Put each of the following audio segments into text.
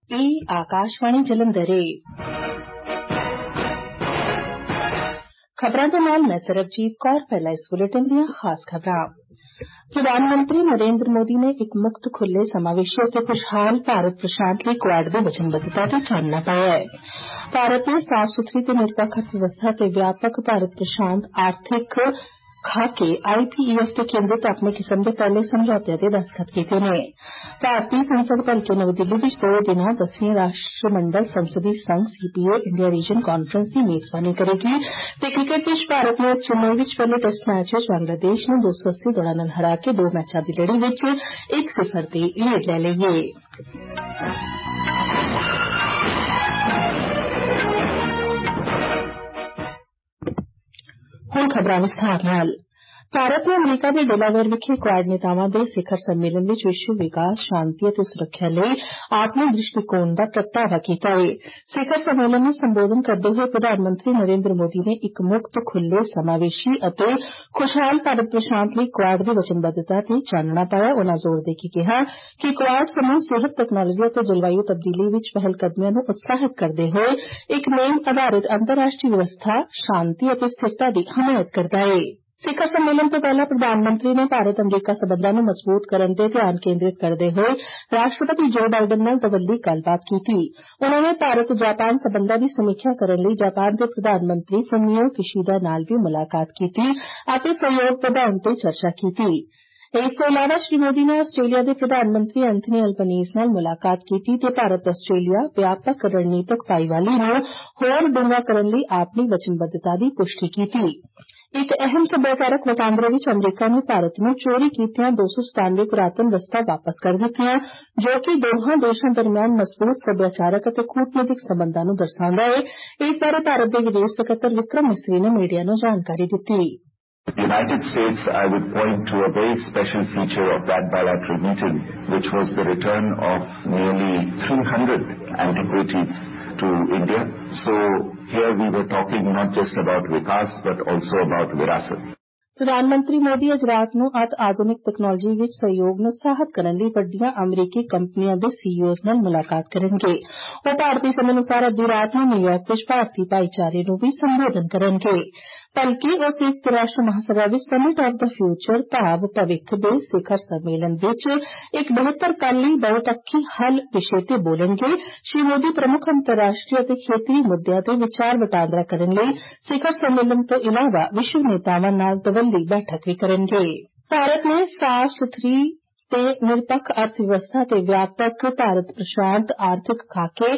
ਇਹ ਆਕਾਸ਼ਵਾਣੀ ਜਲੰਧਰ ਏ। ਖਬਰਾਂ ਦੇ ਨਾਲ ਮੈਂ ਸਰਬਜੀਤ ਕੌਰ। ਪਹਿਲਾਂ ਇਸ ਬੁਲੇਟਿਨ ਦੀਆਂ ਖਾਸ ਖਬਰਾਂ। ਪ੍ਰਧਾਨ ਮੰਤਰੀ ਨਰਿੰਦਰ ਮੋਦੀ ਨੇ ਇੱਕ ਮੁਕਤ ਖੁੱਲ੍ਹੇ ਸਮਾਵੇਸ਼ੀ ਅਤੇ ਖੁਸ਼ਹਾਲ ਭਾਰਤ ਪ੍ਰਸ਼ਾਂਤ ਲਈ ਕੁਆਡ ਦੀ ਵਚਨਬੱਧਤਾ ਤੇ ਚਾਨਣਾ ਪਾਇਆ ਹੈ। ਭਾਰਤ ਨੇ ਸਾਫ਼ ਸੁਥਰੀ ਤੇ ਨਿਰਪੱਖ ਅਰਥ ਵਿਵਸਥਾ ਤੇ ਵਿਆਪਕ ਭਾਰਤ ਪ੍ਰਸ਼ਾਂਤ ਆਰਥਿਕ ਖਾਕੇ IPEF ਤੇ ਕੇਂਦਰਿਤ ਆਪਣੇ ਕਿਸਮ ਦੇ ਪਹਿਲੇ ਸਮਝੌਤਿਆਂ ਤੇ ਦਸਤਖਤ ਕੀਤੇ ਨੇ। ਭਾਰਤੀ ਸੰਸਦ ਭਲਕੇ ਨਵੀਂ ਦਿੱਲੀ ਵਿੱਚ 2 ਦਿਨਾਂ 10ਵੀਂ ਰਾਸ਼ਟਰਮੰਡਲ ਸੰਸਦੀ ਸੰਘ CPA ਇੰਡੀਆ ਰੀਜਨ ਕਾਨਫਰੰਸ ਦੀ ਮੇਜ਼ਬਾਨੀ ਕਰੇਗੀ ਤੇ ਕ੍ਰਿਕਟ ਵਿੱਚ ਭਾਰਤ ਨੇ ਚੇਨਈ ਵਿੱਚ ਪਹਿਲੇ ਟੈਸਟ ਮੈਚ ਵਿੱਚ ਬੰਗਲਾਦੇਸ਼ ਨੂੰ 280 ਦੌੜਾਂ ਨਾਲ ਹਰਾ ਕੇ 2 ਮੈਚਾਂ ਦੀ ਲੜੀ ਵਿੱਚ 1-0 ਦੀ ਲੀਡ ਲੈ ਲਈ ਏ। ਹੁਣ ਖਬਰਾਂ ਵਿਸਥਾਰ ਨਾਲ। ਭਾਰਤ ਨੇ ਅਮਰੀਕਾ ਦੇ ਡੇਲਾਵੇਅਰ ਵਿਖੇ ਕੁਆਡ ਨੇਤਾਵਾਂ ਦੇ ਸਿਖਰ ਸੰਮੇਲਨ ਵਿੱਚ ਵਿਸ਼ਵ ਵਿਕਾਸ, ਸ਼ਾਂਤੀ ਅਤੇ ਸੁਰੱਖਿਆ ਲਈ ਆਪਣੇ ਦ੍ਰਿਸ਼ਟੀਕੋਣ ਦਾ ਪ੍ਰਗਟਾਵਾ ਕੀਤਾ ਹੈ। ਸਿਖਰ ਸੰਮੇਲਨ ਨੂੰ ਸੰਬੋਧਨ ਕਰਦੇ ਹੋਏ ਪ੍ਰਧਾਨ ਮੰਤਰੀ ਨਰਿੰਦਰ ਮੋਦੀ ਨੇ ਇੱਕ ਮੁਕਤ, ਖੁੱਲ੍ਹੇ, ਸਮਾਵੇਸ਼ੀ ਅਤੇ ਖੁਸ਼ਹਾਲ ਭਾਰਤ ਪ੍ਰਸ਼ਾਂਤ ਲਈ ਕੁਆਡ ਦੀ ਵਚਨਬੱਧਤਾ ਤੇ ਚਾਨਣਾ ਪਾਇਆ। ਉਨ੍ਹਾਂ ਜ਼ੋਰ ਦੇ ਕੇ ਕਿਹਾ ਕਿ ਕੁਆਡ ਸਮੂਹ ਸਿਹਤ, ਤਕਨਾਲੋਜੀ ਅਤੇ ਜਲਵਾਯੂ ਤਬਦੀਲੀ ਵਿੱਚ ਪਹਿਲਕਦਮੀਆਂ ਨੂੰ ਉਤਸ਼ਾਹਿਤ ਕਰਦੇ ਹੋਏ ਇੱਕ ਨੇਮ ਆਧਾਰਿਤ ਅੰਤਰਰਾਸ਼ਟਰੀ ਵਿਵਸਥਾ, ਸ਼ਾਂਤੀ ਅਤੇ ਸਥਿਰਤਾ ਦੀ ਹਮਾਇਤ ਕਰਦਾ ਹੈ। ਸਿਖਰ ਸੰਮੇਲਨ ਤੋਂ ਪਹਿਲਾਂ ਪ੍ਰਧਾਨ ਮੰਤਰੀ ਨੇ ਭਾਰਤ ਅਮਰੀਕਾ ਸਬੰਧਾਂ ਨੂੰ ਮਜ਼ਬੂਤ ਕਰਨ ਤੇ ਧਿਆਨ ਕੇਂਦਰਿਤ ਕਰਦੇ ਹੋਏ ਰਾਸ਼ਟਰਪਤੀ ਜੋ ਬਾਈਡਨ ਨਾਲ ਦਵੱਲੀ ਗੱਲਬਾਤ ਕੀਤੀ। ਉਨ੍ਹਾਂ ਨੇ ਭਾਰਤ ਜਾਪਾਨ ਸਬੰਧਾਂ ਦੀ ਸਮੀਖਿਆ ਕਰਨ ਲਈ ਜਾਪਾਨ ਦੇ ਪ੍ਰਧਾਨ ਮੰਤਰੀ ਫੂਮੀਓ ਕਿਸ਼ੀਦਾ ਨਾਲ ਵੀ ਮੁਲਾਕਾਤ ਕੀਤੀ ਅਤੇ ਸਹਿਯੋਗ ਵਧਾਉਣ ਤੇ ਚਰਚਾ ਕੀਤੀ। ਇਸ ਤੋਂ ਇਲਾਵਾ ਸ਼੍ਰੀ ਮੋਦੀ ਨੇ ਆਸਟ੍ਰੇਲੀਆ ਦੇ ਪ੍ਰਧਾਨ ਮੰਤਰੀ ਐਂਥਨੀ ਅਲਬਨੀਜ਼ ਨਾਲ ਮੁਲਾਕਾਤ ਕੀਤੀ ਤੇ ਭਾਰਤ ਆਸਟ੍ਰੇਲੀਆ ਵਿਆਪਕ ਰਣਨੀਤਕ ਭਾਈਵਾਲੀ ਨੂੰ ਹੋਰ ਡੂੰਘਾ ਕਰਨ ਲਈ ਆਪਣੀ ਵਚਨਬੱਧਤਾ ਦੀ ਪੁਸ਼ਟੀ ਕੀਤੀ। ਇੱਕ ਅਹਿਮ ਸੱਭਿਆਚਾਰਕ ਵਟਾਂਦਰੇ ਵਿੱਚ ਅਮਰੀਕਾ ਨੇ ਭਾਰਤ ਨੂੰ ਚੋਰੀ ਕੀਤੀਆਂ 297 ਪੁਰਾਤਨ ਵਸਤਾਂ ਵਾਪਸ ਕਰ ਦਿੱਤੀਆਂ, ਜੋ ਕਿ ਦੋਹਾਂ ਦੇਸ਼ਾਂ ਦਰਮਿਆਨ ਮਜ਼ਬੂਤ ਸੱਭਿਆਚਾਰਕ ਅਤੇ ਕੂਟਨੀਤਿਕ ਸਬੰਧਾਂ ਨੂੰ ਦਰਸਾਉਂਦਾ ਹੈ। ਇਸ ਬਾਰੇ ਭਾਰਤ ਦੇ ਵਿਦੇਸ਼ ਸਕੱਤਰ ਵਿਕਰਮ ਮਿਸਰੀ ਨੇ ਮੀਡੀਆ ਨੂੰ ਜਾਣਕਾਰੀ ਦਿੱਤੀ। The United States, I would point to a very special feature of that bilateral meeting, which was the return of nearly 300 antiquities to India. So here we were talking not just about Vikas, but also about Virasat. ਪ੍ਰਧਾਨ ਮੰਤਰੀ ਮੋਦੀ ਅੱਜ ਰਾਤ ਨੂੰ ਆਧੁਨਿਕ technology ਵਿੱਚ ਸਹਿਯੋਗ ਨੂੰ ਉਤਸ਼ਾਹਿਤ ਕਰਨ ਲਈ ਵੱਡੀਆਂ ਅਮਰੀਕੀ ਕੰਪਨੀਆਂ ਦੇ CEOs ਨਾਲ ਮੁਲਾਕਾਤ ਕਰਨਗੇ। ਉਹ ਭਾਰਤੀ ਸਮੇਂ ਅਨੁਸਾਰ ਅੱਧੀ ਰਾਤ ਨੂੰ ਨਿਊਯਾਰਕ ਵਿੱਚ ਭਾਰਤੀ ਭਾਈਚਾਰੇ ਨੂੰ ਵੀ ਸੰਬੋਧਨ ਕਰਨਗੇ। ਬਲਕਿ ਉਹ ਸੰਯੁਕਤ ਰਾਸ਼ਟਰ ਮਹਾਸਭਾ ਵਿੱਚ ਸਮਿਟ ਆਫ ਦਾ ਫਿਊਚਰ ਭਾਵ ਭਵਿੱਖ ਦੇ ਸਿਖਰ ਸੰਮੇਲਨ ਵਿੱਚ ਇੱਕ ਬਿਹਤਰ ਕੱਲ੍ਹ ਲਈ ਬਹੁਪੱਖੀ ਹੱਲ ਵਿਸ਼ੇ ਤੇ ਬੋਲਣਗੇ। ਸ਼੍ਰੀ ਮੋਦੀ ਪ੍ਰਮੁੱਖ ਅੰਤਰਰਾਸ਼ਟਰੀ ਅਤੇ ਖੇਤਰੀ ਮੁੱਦਿਆਂ ਤੇ ਵਿਚਾਰ ਵਟਾਂਦਰਾ ਕਰਨ ਲਈ ਸਿਖਰ ਸੰਮੇਲਨ ਤੋਂ ਇਲਾਵਾ ਵਿਸ਼ਵ ਨੇਤਾਵਾਂ ਨਾਲ ਦਵੱਲੀ ਬੈਠਕ ਵੀ ਕਰਨਗੇ। ਭਾਰਤ ਨੇ ਸਾਫ਼ ਸੁਥਰੀ ਤੇ ਨਿਰਪੱਖ ਅਰਥ ਵਿਵਸਥਾ ਤੇ ਵਿਆਪਕ ਭਾਰਤ ਪ੍ਰਸ਼ਾਂਤ ਆਰਥਿਕ ਖਾਕੇ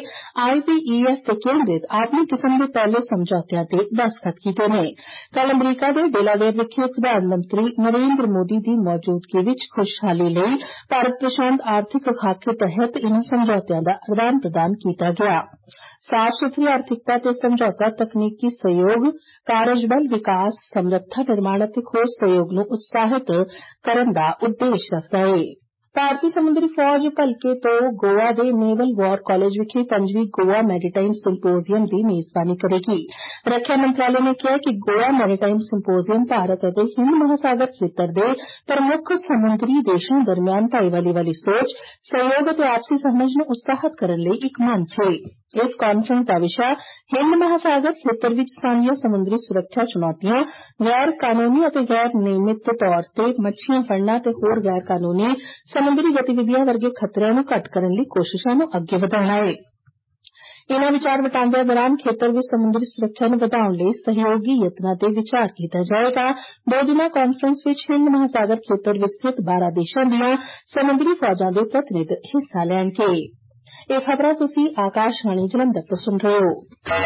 IPEF ਤੇ ਕੇਂਦਰਿਤ ਆਪਣੀ ਕਿਸਮ ਦੇ ਪਹਿਲੇ ਸਮਝੌਤਿਆਂ ਤੇ ਦਸਤਖਤ ਕੀਤੇ ਨੇ। ਕੱਲ੍ਹ ਅਮਰੀਕਾ ਦੇ ਡੇਲਾਵੇਅਰ ਵਿਖੇ ਪ੍ਰਧਾਨ ਮੰਤਰੀ ਨਰਿੰਦਰ ਮੋਦੀ ਦੀ ਮੌਜੂਦਗੀ ਵਿੱਚ ਖੁਸ਼ਹਾਲੀ ਲਈ ਭਾਰਤ ਪ੍ਰਸ਼ਾਂਤ ਆਰਥਿਕ ਖਾਕੇ ਤਹਿਤ ਇਨ੍ਹਾਂ ਸਮਝੌਤਿਆਂ ਦਾ ਆਦਾਨ ਪ੍ਰਦਾਨ ਕੀਤਾ ਗਿਆ। ਸਾਫ਼ ਸੁਥਰੀ ਆਰਥਿਕਤਾ ਤੇ ਸਮਝੌਤਾ ਤਕਨੀਕੀ ਸਹਿਯੋਗ, ਕਾਰਜ ਬਲ ਵਿਕਾਸ, ਸਮਰੱਥਾ ਨਿਰਮਾਣ ਅਤੇ ਖੋਜ ਸਹਿਯੋਗ ਨੂੰ ਉਤਸ਼ਾਹਿਤ ਕਰਨ ਦਾ ਉਦੇਸ਼ ਰੱਖਦਾ ਹੈ। ਭਾਰਤੀ ਸਮੁੰਦਰੀ ਫੌਜ ਭਲਕੇ ਤੋਂ ਗੋਆ ਦੇ ਨੇਵਲ ਵਾਰ ਕਾਲਜ ਵਿਖੇ 5ਵੀਂ ਗੋਆ ਮੈਰੀਟਾਈਮ ਸਿੰਪੋਜ਼ੀਅਮ ਦੀ ਮੇਜ਼ਬਾਨੀ ਕਰੇਗੀ। ਰੱਖਿਆ ਮੰਤਰਾਲੇ ਨੇ ਕਿਹਾ ਕਿ ਗੋਆ ਮੈਰੀਟਾਈਮ ਸਿੰਪੋਜ਼ੀਅਮ ਭਾਰਤ ਅਤੇ ਹਿੰਦ ਮਹਾਸਾਗਰ ਖੇਤਰ ਦੇ ਪ੍ਰਮੁੱਖ ਸਮੁੰਦਰੀ ਦੇਸ਼ਾਂ ਦਰਮਿਆਨ ਭਾਈਵਾਲੀ ਵਾਲੀ ਸੋਚ, ਸਹਿਯੋਗ ਅਤੇ ਆਪਸੀ ਸਮਝ ਨੂੰ ਉਤਸ਼ਾਹਿਤ ਕਰਨ ਲਈ ਇੱਕ ਮੰਚ ਹੈ। ਇਸ ਕਾਨਫਰੰਸ ਦਾ ਵਿਸ਼ਾ ਹਿੰਦ ਮਹਾਸਾਗਰ ਖੇਤਰ ਵਿੱਚ ਸਾਂਝੀਆਂ ਸਮੁੰਦਰੀ ਸੁਰੱਖਿਆ ਚੁਣੌਤੀਆਂ, ਗੈਰ ਕਾਨੂੰਨੀ ਅਤੇ ਗੈਰ ਨਿਯਮਿਤ ਤੌਰ ਤੇ ਮੱਛੀਆਂ ਫੜਨਾ ਅਤੇ ਹੋਰ ਗੈਰ ਕਾਨੂੰਨੀ ਸਮੁੰਦਰੀ ਗਤੀਵਿਧੀਆਂ ਵਰਗੇ ਖਤਰਿਆਂ ਨੂੰ ਘੱਟ ਕਰਨ ਲਈ ਕੋਸ਼ਿਸ਼ਾਂ ਨੂੰ ਅੱਗੇ ਵਧਾਉਣਾ ਹੈ। ਇਨ੍ਹਾਂ ਵਿਚਾਰ ਵਟਾਂਦਰਿਆਂ ਦੌਰਾਨ ਖੇਤਰ ਵਿੱਚ ਸਮੁੰਦਰੀ ਸੁਰੱਖਿਆ ਨੂੰ ਵਧਾਉਣ ਲਈ ਸਹਿਯੋਗੀ ਯਤਨਾਂ ਤੇ ਵਿਚਾਰ ਕੀਤਾ ਜਾਏਗਾ। 2 ਦਿਨਾਂ ਕਾਨਫਰੰਸ ਵਿੱਚ ਹਿੰਦ ਮਹਾਸਾਗਰ ਖੇਤਰ ਵਿੱਚ ਸਥਿਤ 12 ਦੇਸ਼ਾਂ ਦੀਆਂ ਸਮੁੰਦਰੀ ਫੌਜਾਂ ਦੇ ਪ੍ਰਤੀਨਿਧ ਹਿੱਸਾ ਲੈਣਗੇ। ਇਹ ਖਬਰਾਂ ਤੁਸੀਂ ਆਕਾਸ਼ਵਾਣੀ ਜਲੰਧਰ ਤੋਂ ਸੁਣ ਰਹੇ ਹੋ।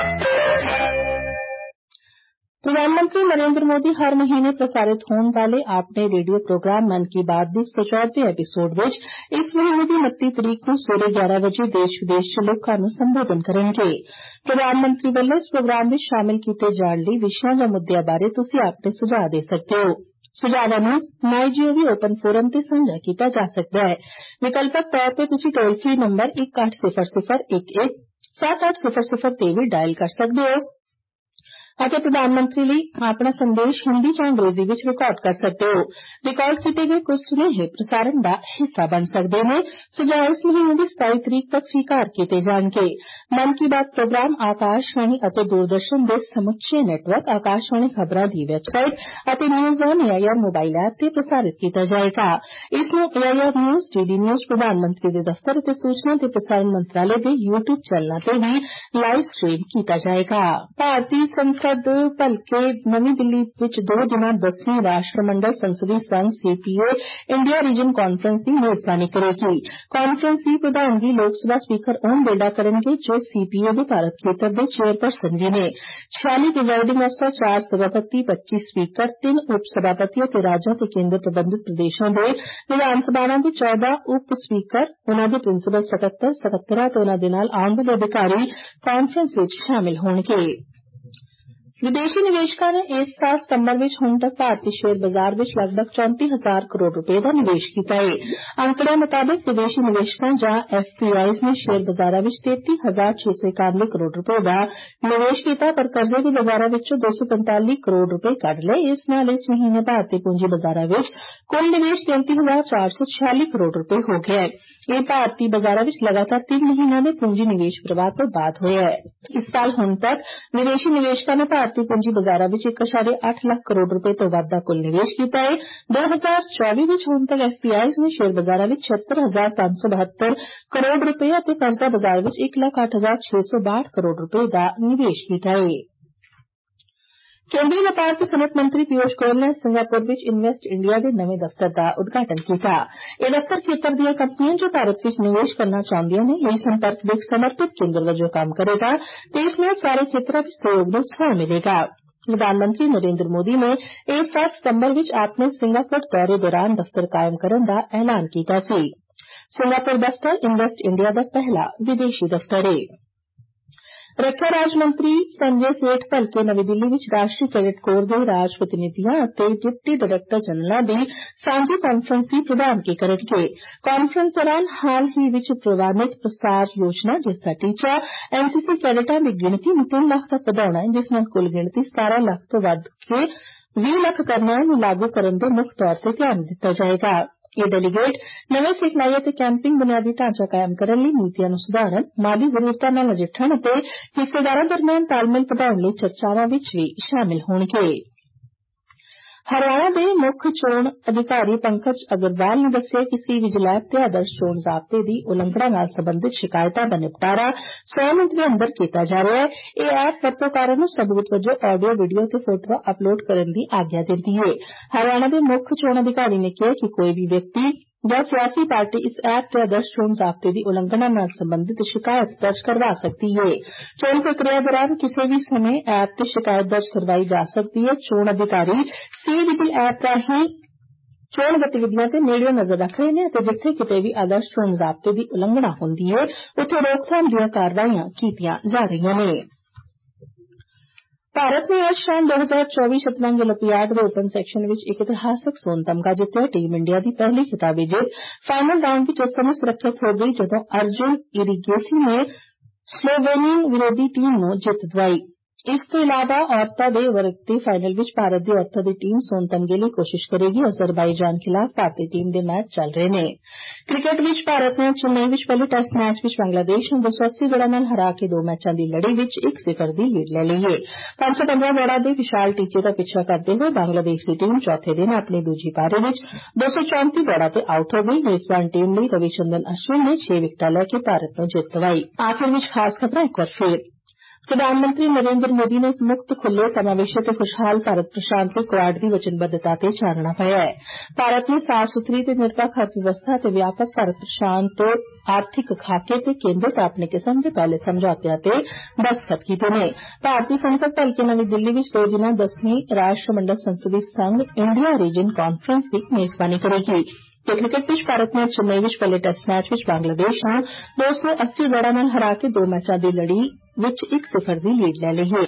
ਪ੍ਰਧਾਨ ਮੰਤਰੀ ਨਰਿੰਦਰ ਮੋਦੀ ਹਰ ਮਹੀਨੇ ਪ੍ਰਸਾਰਿਤ ਹੋਣ ਵਾਲੇ ਆਪਣੇ ਰੇਡੀਓ ਪ੍ਰੋਗਰਾਮ ਮਨ ਕੀ ਬਾਤ ਦੇ 104ਵੇਂ ਐਪੀਸੋਡ ਵਿੱਚ ਇਸ ਮਹੀਨੇ ਦੀ 29 ਤਰੀਕ ਨੂੰ ਸਵੇਰੇ 11 ਵਜੇ ਦੇਸ਼ ਵਿਦੇਸ਼ ਚ ਲੋਕਾਂ ਨੂੰ ਸੰਬੋਧਨ ਕਰਨਗੇ। ਪ੍ਰਧਾਨ ਮੰਤਰੀ ਵੱਲੋਂ ਇਸ ਪ੍ਰੋਗਰਾਮ ਵਿੱਚ ਸ਼ਾਮਲ ਕੀਤੇ ਜਾਣ ਲਈ ਵਿਸ਼ਿਆਂ ਜਾਂ ਮੁੱਦਿਆਂ ਬਾਰੇ ਤੁਸੀਂ ਆਪਣੇ ਸੁਝਾਅ ਦੇ ਸਕਦੇ ਹੋ। ਸੁਝਾਵਾਂ ਨੂੰ MyGov ਓਪਨ ਫੋਰਮ ਤੇ ਸਾਂਝਾ ਕੀਤਾ ਜਾ ਸਕਦਾ ਹੈ। ਵਿਕਲਪਕ ਤੌਰ ਤੇ ਤੁਸੀਂ ਟੋਲ ਫ੍ਰੀ ਨੰਬਰ 1800 11 7800 ਤੇ ਵੀ ਡਾਇਲ ਕਰ ਸਕਦੇ ਹੋ। ਅਤੇ ਪ੍ਰਧਾਨ ਮੰਤਰੀ ਲਈ ਆਪਣਾ ਸੰਦੇਸ਼ ਹਿੰਦੀ ਜਾਂ ਅੰਗਰੇਜ਼ੀ ਵਿੱਚ ਰਿਕਾਰਡ ਕਰ ਸਕਦੇ ਹੋ। ਰਿਕਾਰਡ ਕੀਤੇ ਗਏ ਕੁਝ ਸੁਨੇਹੇ ਪ੍ਰਸਾਰਣ ਦਾ ਹਿੱਸਾ ਬਣ ਸਕਦੇ ਨੇ। ਸੁਝਾਅ ਇਸ ਮਹੀਨੇ ਦੀ 27 ਤਰੀਕ ਤੱਕ ਸਵੀਕਾਰ ਕੀਤੇ ਜਾਣਗੇ। ਮਨ ਕੀ ਬਾਤ ਪ੍ਰੋਗਰਾਮ ਆਕਾਸ਼ਵਾਣੀ ਅਤੇ ਦੂਰਦਰਸ਼ਨ ਦੇ ਸਮੁੱਚੇ ਨੈਟਵਰਕ, ਆਕਾਸ਼ਵਾਣੀ ਖਬਰਾਂ ਦੀ ਵੈਬਸਾਈਟ ਅਤੇ news on AIR mobile app ਤੇ ਪ੍ਰਸਾਰਿਤ ਕੀਤਾ ਜਾਏਗਾ। ਇਸ ਨੂੰ AIR ਨਿਊਜ਼, DD ਨਿਊਜ਼, ਪ੍ਰਧਾਨ ਮੰਤਰੀ ਦੇ ਦਫ਼ਤਰ ਅਤੇ ਸੂਚਨਾ ਤੇ ਪ੍ਰਸਾਰਣ ਮੰਤਰਾਲੇ ਦੇ YouTube ਚੈਨਲਾਂ ਤੇ ਵੀ ਲਾਈਵ ਸਟ੍ਰੀਮ ਕੀਤਾ ਜਾਏਗਾ। ਭਾਰਤੀ ਸੰਸਦ ਭਲਕੇ ਨਵੀਂ ਦਿੱਲੀ ਵਿੱਚ 2 ਦਿਨਾਂ 10ਵੀਂ ਰਾਸ਼ਟਰਮੰਡਲ ਸੰਸਦੀ ਸੰਘ CPA ਇੰਡੀਆ ਰੀਜਨ ਕਾਨਫਰੰਸ ਦੀ ਮੇਜ਼ਬਾਨੀ ਕਰੇਗੀ। ਕਾਨਫਰੰਸ ਦੀ ਪ੍ਰਧਾਨਗੀ ਲੋਕ ਸਭਾ ਸਪੀਕਰ ਓਮ ਬਿਰਲਾ ਕਰਨਗੇ, ਜੋ CPA ਦੇ ਭਾਰਤ ਖੇਤਰ ਦੇ ਚੇਅਰਪਰਸਨ ਵੀ ਨੇ। 46 ਪ੍ਰੀਜ਼ਾਈਡਿੰਗ ਅਫਸਰ, 4 ਸਭਾਪਤੀ, 25 ਸਪੀਕਰ, 3 ਉਪ ਸਭਾਪਤੀ ਅਤੇ ਰਾਜਾਂ ਤੇ ਕੇਂਦਰ ਪ੍ਰਬੰਧਿਤ ਪ੍ਰਦੇਸ਼ਾਂ ਦੇ ਵਿਧਾਨ ਸਭਾਵਾਂ ਦੇ 14 ਉਪ ਸਪੀਕਰ, ਉਨ੍ਹਾਂ ਦੇ ਪ੍ਰਿੰਸੀਪਲ ਸਕੱਤਰ, ਸਕੱਤਰਾਂ ਅਤੇ ਉਨ੍ਹਾਂ ਦੇ ਨਾਲ ਆਉਣ ਵਾਲੇ ਅਧਿਕਾਰੀ ਕਾਨਫਰੰਸ ਵਿੱਚ ਸ਼ਾਮਿਲ ਹੋਣਗੇ। ਵਿਦੇਸ਼ੀ ਨਿਵੇਸ਼ਕਾਂ ਨੇ ਇਸ ਸਾਲ ਸਤੰਬਰ ਵਿੱਚ ਹੁਣ ਤੱਕ ਭਾਰਤੀ ਸ਼ੇਅਰ ਬਾਜ਼ਾਰ ਵਿੱਚ ਲਗਭਗ 34,000 ਕਰੋੜ ਰੁਪਏ ਦਾ ਨਿਵੇਸ਼ ਕੀਤਾ ਹੈ। ਅੰਕੜਿਆਂ ਮੁਤਾਬਕ ਵਿਦੇਸ਼ੀ ਨਿਵੇਸ਼ਕਾਂ ਜਾਂ FPIs ਨੇ ਸ਼ੇਅਰ ਬਾਜ਼ਾਰਾਂ ਵਿੱਚ 33,691 ਕਰੋੜ ਰੁਪਏ ਦਾ ਨਿਵੇਸ਼ ਕੀਤਾ, ਪਰ ਕਰਜ਼ੇ ਦੇ ਬਾਜ਼ਾਰਾਂ ਵਿੱਚੋਂ 245 ਕਰੋੜ ਰੁਪਏ ਕੱਢ ਲਏ। ਇਸ ਨਾਲ ਇਸ ਮਹੀਨੇ ਭਾਰਤੀ ਪੂੰਜੀ ਬਾਜ਼ਾਰਾਂ ਵਿੱਚ ਕੁੱਲ ਨਿਵੇਸ਼ 33,446 ਕਰੋੜ ਰੁਪਏ ਹੋ ਗਿਆ ਹੈ। ਇਹ ਭਾਰਤੀ ਬਾਜ਼ਾਰਾਂ ਵਿੱਚ ਲਗਾਤਾਰ 3 ਮਹੀਨਿਆਂ ਦੇ ਪੂੰਜੀ ਨਿਵੇਸ਼ ਪ੍ਰਵਾਹ ਤੋਂ ਬਾਅਦ ਹੋਇਆ ਹੈ। ਇਸ ਸਾਲ ਹੁਣ ਤੱਕ ਵਿਦੇਸ਼ੀ ਨਿਵੇਸ਼ਕਾਂ ਨੇ ਭਾਰਤੀ ਪੂੰਜੀ ਬਾਜ਼ਾਰਾਂ ਵਿੱਚ 1.8 ਲੱਖ ਕਰੋੜ ਰੁਪਏ ਤੋਂ ਵੱਧ ਦਾ ਕੁੱਲ ਨਿਵੇਸ਼ ਕੀਤਾ ਹੈ। 2024 ਵਿੱਚ ਹੁਣ ਤੱਕ FPIs ਨੇ ਸ਼ੇਅਰ ਬਾਜ਼ਾਰਾਂ ਵਿੱਚ 76,572 ਕਰੋੜ ਰੁਪਏ ਅਤੇ ਕਰਜ਼ਾ ਬਾਜ਼ਾਰ ਵਿੱਚ 1,08,662 ਕਰੋੜ ਰੁਪਏ ਦਾ ਨਿਵੇਸ਼ ਕੀਤਾ ਹੈ। ਕੇਂਦਰੀ ਵਪਾਰ ਤੇ ਸਨਅਤ ਮੰਤਰੀ ਪੀਯੂਸ਼ ਗੋਇਲ ਨੇ ਸਿੰਗਾਪੁਰ ਵਿੱਚ ਇਨਵੈਸਟ ਇੰਡੀਆ ਦੇ ਨਵੇਂ ਦਫ਼ਤਰ ਦਾ ਉਦਘਾਟਨ ਕੀਤਾ। ਇਹ ਦਫ਼ਤਰ ਖੇਤਰ ਦੀਆਂ ਕੰਪਨੀਆਂ ਜੋ ਭਾਰਤ ਵਿੱਚ ਨਿਵੇਸ਼ ਕਰਨਾ ਚਾਹੁੰਦੀਆਂ ਨੇ ਲਈ ਸੰਪਰਕ ਦੇ ਇੱਕ ਸਮਰਪਿਤ ਕੇਂਦਰ ਵਜੋਂ ਕੰਮ ਕਰੇਗਾ ਤੇ ਇਸ ਨਾਲ ਸਾਰੇ ਖੇਤਰਾਂ ਵਿੱਚ ਸਹਿਯੋਗ ਨੂੰ ਉਤਸ਼ਾਹ ਮਿਲੇਗਾ। ਪ੍ਰਧਾਨ ਮੰਤਰੀ ਨਰਿੰਦਰ ਮੋਦੀ ਨੇ ਇਸ ਸਾਲ ਸਤੰਬਰ ਵਿੱਚ ਆਪਣੇ ਸਿੰਗਾਪੁਰ ਦੌਰੇ ਦੌਰਾਨ ਦਫ਼ਤਰ ਕਾਇਮ ਕਰਨ ਦਾ ਐਲਾਨ ਕੀਤਾ ਸੀ। ਸਿੰਗਾਪੁਰ ਦਫ਼ਤਰ ਇਨਵੈਸਟ ਇੰਡੀਆ ਦਾ ਪਹਿਲਾ ਵਿਦੇਸ਼ੀ ਦਫ਼ਤਰ ਹੈ। ਰੱਖਿਆ ਰਾਜ ਮੰਤਰੀ ਸੰਜੇ ਸੇਠ ਭਲਕੇ ਨਵੀਂ ਦਿੱਲੀ ਵਿੱਚ ਰਾਸ਼ਟਰੀ ਕੈਡਿਟ ਕੋਰ ਦੇ ਰਾਜ ਪ੍ਰਤੀਨਿਧੀਆਂ ਅਤੇ ਡਿਪਟੀ ਡਾਇਰੈਕਟਰ ਜਨਰਲਾਂ ਦੀ ਸਾਂਝੀ ਕਾਨਫਰੰਸ ਦੀ ਪ੍ਰਧਾਨਗੀ ਕਰਨਗੇ। ਕਾਨਫਰੰਸ ਦੌਰਾਨ ਹਾਲ ਹੀ ਵਿੱਚ ਪ੍ਰਵਾਨਿਤ ਪ੍ਰਸਾਰ ਯੋਜਨਾ, ਜਿਸ ਦਾ ਟੀਚਾ NCC ਕੈਡਿਟਾਂ ਦੀ ਗਿਣਤੀ ਨੂੰ 3 ਲੱਖ ਤੱਕ ਵਧਾਉਣਾ ਹੈ, ਜਿਸ ਨਾਲ ਕੁੱਲ ਗਿਣਤੀ 17 ਲੱਖ ਤੋਂ ਵੱਧ ਕੇ 20 ਲੱਖ ਕਰਨਾ ਹੈ, ਨੂੰ ਲਾਗੂ ਕਰਨ ਦੇ ਮੁੱਖ ਤੌਰ ਤੇ ਧਿਆਨ ਦਿੱਤਾ ਜਾਏਗਾ। ਇਹ ਡੈਲੀਗੇਟ ਨਵੇਂ ਸਿਖਲਾਈ ਅਤੇ ਕੈਂਪਿੰਗ ਬੁਨਿਆਦੀ ਢਾਂਚਾ ਕਾਇਮ ਕਰਨ ਲਈ ਨੀਤੀਆਂ ਨੂੰ ਸੁਧਾਰਨ, ਮਾਲੀ ਜ਼ਰੂਰਤਾਂ ਨਾਲ ਨਜਿੱਠਣ ਅਤੇ ਹਿੱਸੇਦਾਰਾਂ ਦਰਮਿਆਨ ਤਾਲਮੇਲ ਵਧਾਉਣ ਲਈ ਚਰਚਾਵਾਂ ਵਿੱਚ ਵੀ ਸ਼ਾਮਿਲ ਹੋਣਗੇ। ਹਰਿਆਣਾ ਦੇ ਮੁੱਖ ਚੋਣ ਅਧਿਕਾਰੀ ਪੰਕਜ ਅਗਰਵਾਲ ਨੇ ਦੱਸਿਆ ਕਿ C-Vigil ਐਪ ਤੇ ਆਦਰਸ਼ ਚੋਣ ਜ਼ਾਬਤੇ ਦੀ ਉਲੰਘਣਾ ਨਾਲ ਸਬੰਧਿਤ ਸ਼ਿਕਾਇਤਾਂ ਦਾ ਨਿਪਟਾਰਾ 100 ਮਿੰਟ ਦੇ ਅੰਦਰ ਕੀਤਾ ਜਾ ਰਿਹਾ ਹੈ। ਇਹ ਐਪ ਵਰਤੋਂਕਾਰਾਂ ਨੂੰ ਸਬੂਤ ਵਜੋਂ ਆਡੀਓ, ਵੀਡੀਓ ਤੇ ਫੋਟੋਆਂ ਅਪਲੋਡ ਕਰਨ ਦੀ ਆਗਿਆ ਦਿੰਦੀ ਹੈ। ਹਰਿਆਣਾ ਦੇ ਮੁੱਖ ਚੋਣ ਅਧਿਕਾਰੀ ਨੇ ਕਿਹਾ ਕਿ ਕੋਈ ਵੀ ਵਿਅਕਤੀ ਜਾਂ ਸਿਆਸੀ ਪਾਰਟੀ ਇਸ ਐਪ ਤੇ ਆਦਰਸ਼ ਚੋਣ ਜ਼ਾਬਤੇ ਦੀ ਉਲੰਘਣਾ ਨਾਲ ਸਬੰਧਿਤ ਸ਼ਿਕਾਇਤ ਦਰਜ ਕਰਵਾ ਸਕਦੀ ਹੈ। ਚੋਣ ਪ੍ਰਕਿਰਿਆ ਦੌਰਾਨ ਕਿਸੇ ਵੀ ਸਮੇਂ ਐਪ ਤੇ ਸ਼ਿਕਾਇਤ ਦਰਜ ਕਰਵਾਈ ਜਾ ਸਕਦੀ ਹੈ। ਚੋਣ ਅਧਿਕਾਰੀ C-Vigil ਐਪ ਰਾਹੀਂ ਚੋਣ ਗਤੀਵਿਧੀਆਂ ਤੇ ਨੇੜਿਓਂ ਨਜ਼ਰ ਰੱਖ ਰਹੇ ਨੇ ਅਤੇ ਜਿੱਥੇ ਕਿਤੇ ਵੀ ਆਦਰਸ਼ ਚੋਣ ਜ਼ਾਬਤੇ ਦੀ ਉਲੰਘਣਾ ਹੁੰਦੀ ਹੈ, ਉੱਥੇ ਰੋਕਥਾਮ ਦੀਆਂ ਕਾਰਵਾਈਆਂ ਕੀਤੀਆਂ ਜਾ ਰਹੀਆਂ ਨੇ। ਭਾਰਤ ਨੇ ਅੱਜ ਸ਼ਾਮ 2024 ਸ਼ਤਰੰਜ ਓਲੰਪੀਆਡ ਦੇ ਓਪਨ ਸੈਕਸ਼ਨ ਵਿੱਚ ਇੱਕ ਇਤਿਹਾਸਕ ਸੋਨ ਤਮਗਾ ਜਿੱਤਿਆ। ਟੀਮ ਇੰਡੀਆ ਦੀ ਪਹਿਲੀ ਖਿਤਾਬੀ ਜਿੱਤ ਫਾਈਨਲ ਰਾਊਂਡ ਵਿੱਚ ਉਸ ਸਮੇਂ ਸੁਰੱਖਿਅਤ ਹੋ ਗਈ ਜਦੋਂ ਅਰਜੁਨ ਇਰੀਗੇਸੀ ਨੇ ਸਲੋਵੇਨੀਅਨ ਵਿਰੋਧੀ ਟੀਮ ਨੂੰ ਜਿੱਤ ਦਿਵਾਈ। ਇਸ ਤੋਂ ਇਲਾਵਾ ਔਰਤਾਂ ਦੇ ਵਰਗ ਦੇ ਫਾਈਨਲ ਵਿੱਚ ਭਾਰਤ ਦੀ ਔਰਤਾਂ ਦੀ ਟੀਮ ਸੋਨ ਤਮਗੇ ਲਈ ਕੋਸ਼ਿਸ਼ ਕਰੇਗੀ। ਅਜ਼ਰਬਾਈਜਾਨ ਖਿਲਾਫ ਭਾਰਤੀ ਟੀਮ ਦੇ ਮੈਚ ਚੱਲ ਰਹੇ ਨੇ। ਕ੍ਰਿਕਟ ਵਿੱਚ ਭਾਰਤ ਨੇ ਚੇਨਈ ਵਿੱਚ ਪਹਿਲੇ ਟੈਸਟ ਮੈਚ ਵਿੱਚ ਬੰਗਲਾਦੇਸ਼ ਨੂੰ 280 ਦੌੜਾਂ ਨਾਲ ਹਰਾ ਕੇ 2 ਮੈਚਾਂ ਦੀ ਲੜੀ ਵਿੱਚ 1-0 ਦੀ ਲੀਡ ਲੈ ਲਈ ਹੈ। 515 ਦੌੜਾਂ ਦੇ ਵਿਸ਼ਾਲ ਟੀਚੇ ਦਾ ਪਿੱਛਾ ਕਰਦੇ ਹੋਏ ਬੰਗਲਾਦੇਸ਼ ਦੀ ਟੀਮ ਚੌਥੇ ਦਿਨ ਆਪਣੀ ਦੂਜੀ ਪਾਰੀ ਵਿੱਚ 234 ਦੌੜਾਂ ਤੇ ਆਊਟ ਹੋ ਗਈ। ਮੇਜ਼ਬਾਨ ਟੀਮ ਲਈ ਰਵੀਚੰਦਰਨ ਅਸ਼ਵਿਨ ਨੇ 6 ਵਿਕਟਾਂ ਲੈ ਕੇ ਭਾਰਤ ਨੂੰ ਜਿੱਤ ਦਿਵਾਈ। ਆਖਿਰ ਵਿੱਚ ਖਾਸ ਖਬਰਾਂ ਇੱਕ ਵਾਰ ਫਿਰ। ਪ੍ਰਧਾਨ ਮੰਤਰੀ ਨਰਿੰਦਰ ਮੋਦੀ ਨੇ ਮੁਕਤ, ਖੁੱਲ੍ਹੇ, ਸਮਾਵੇਸ਼ੀ ਅਤੇ ਖੁਸ਼ਹਾਲ ਭਾਰਤ ਪ੍ਰਸ਼ਾਂਤ ਲਈ ਕੁਆਡ ਦੀ ਵਚਨਬੱਧਤਾ ਤੇ ਚਾਨਣਾ ਪਾਇਆ ਹੈ। ਭਾਰਤ ਨੇ ਸਾਫ਼ ਸੁਥਰੀ ਤੇ ਨਿਰਪੱਖ ਅਰਥ ਵਿਵਸਥਾ ਅਤੇ ਵਿਆਪਕ ਭਾਰਤ ਪ੍ਰਸ਼ਾਂਤ ਆਰਥਿਕ ਖਾਕੇ ਤੇ ਕੇਂਦਰਿਤ ਆਪਣੇ ਕਿਸਮ ਦੇ ਪਹਿਲੇ ਸਮਝੌਤਿਆਂ ਤੇ ਦਸਤਖਤ ਕੀਤੇ ਨੇ। ਭਾਰਤੀ ਸੰਸਦ ਭਲਕੇ ਨਵੀਂ ਦਿੱਲੀ ਵਿੱਚ 2 ਦਿਨਾਂ 10ਵੀਂ ਰਾਸ਼ਟਰਮੰਡਲ ਸੰਸਦੀ ਸੰਘ ਇੰਡੀਆ ਰੀਜਨ ਕਾਨਫਰੰਸ ਦੀ ਮੇਜ਼ਬਾਨੀ ਕਰੇਗੀ। ਤੇ ਕ੍ਰਿਕਟ ਵਿੱਚ ਭਾਰਤ ਨੇ ਚੇਨਈ ਵਿੱਚ ਪਹਿਲੇ ਟੈਸਟ ਮੈਚ ਵਿੱਚ ਬੰਗਲਾਦੇਸ਼ ਨੂੰ 280 ਦੌੜਾਂ ਨਾਲ ਹਰਾ ਕੇ 2 ਮੈਚਾਂ ਦੀ ਲੜੀ ਵਿੱਚ 1-0 ਦੀ ਲੀਡ ਲੈ ਲਈ ਹੈ।